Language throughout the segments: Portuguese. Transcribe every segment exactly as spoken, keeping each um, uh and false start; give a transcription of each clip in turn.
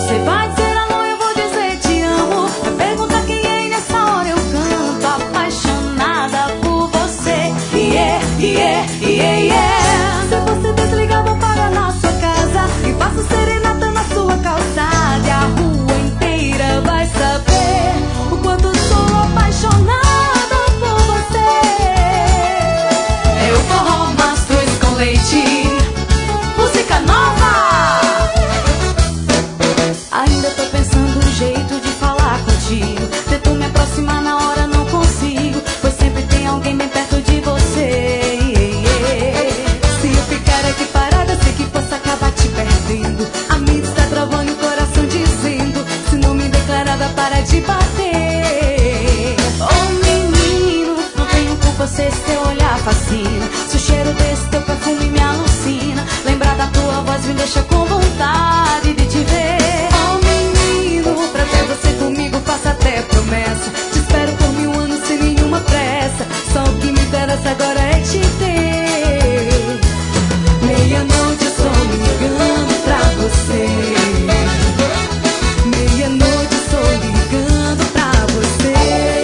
Você vai dizer alô, eu vou dizer te amo. Vai perguntar quem é e nessa hora eu canto, apaixonada por você. Yeah, yeah, yeah, yeah. Se você desligar, vou parar na sua casa e faço serenata na sua calçada, e a rua inteira vai saber o quanto sou apaixonada por você. Eu forró Mastruz com leite, música nova. Ainda tô pensando um jeito de falar contigo. Tento me aproximar na hora, não consigo, pois sempre tem alguém bem perto de você. Se eu ficar aqui parada, sei que posso acabar te perdendo. A mente está travando o coração dizendo: se não me declarada, para de bater. Oh menino, não tenho culpa se esse teu olhar fascina, se o cheiro desse teu perfume me alucina. Lembrar da tua voz me deixa com vontade de te ver. Oh menino, pra ter você comigo faço até promessa. Te espero por mil anos sem nenhuma pressa. Só o que me interessa agora é te ter. Meia-noite eu estou ligando pra você. Meia-noite eu estou ligando pra você.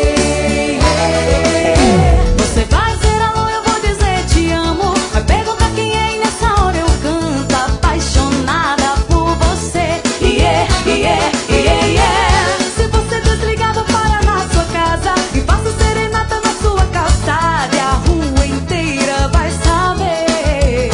Você vai dizer alô, eu vou dizer te amo. Vai perguntar quem é e nessa hora eu canto, apaixonada por você. Yeah, yeah, yeah, yeah. Se você desligar, vou parar na sua casa e faço serenata na sua calçada, e a rua inteira vai saber.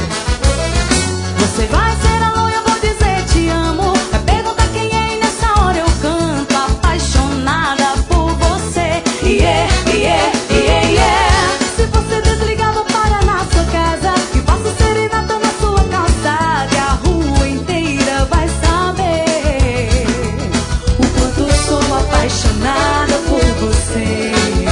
Você vai dizer alô, eu vou dizer te amo. Vai perguntar quem é e nessa hora eu canto, apaixonada por você. Yeah, yeah, yeah, yeah. Se você desligar, vou parar na sua casa e faço serenata na sua calçada, e a rua inteira vai saber o quanto eu sou apaixonada por você.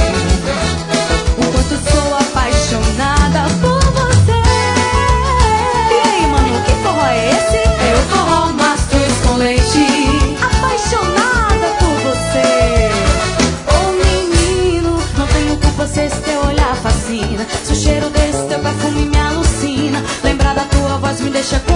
O quanto sou apaixonada por você. E aí, mano, que forró é esse? É o forró Mastruz com leite, apaixonada por você. Oh menino, não tenho culpa se esse teu olhar fascina, se o cheiro desse teu perfume me alucina. Lembrar da tua voz me deixa com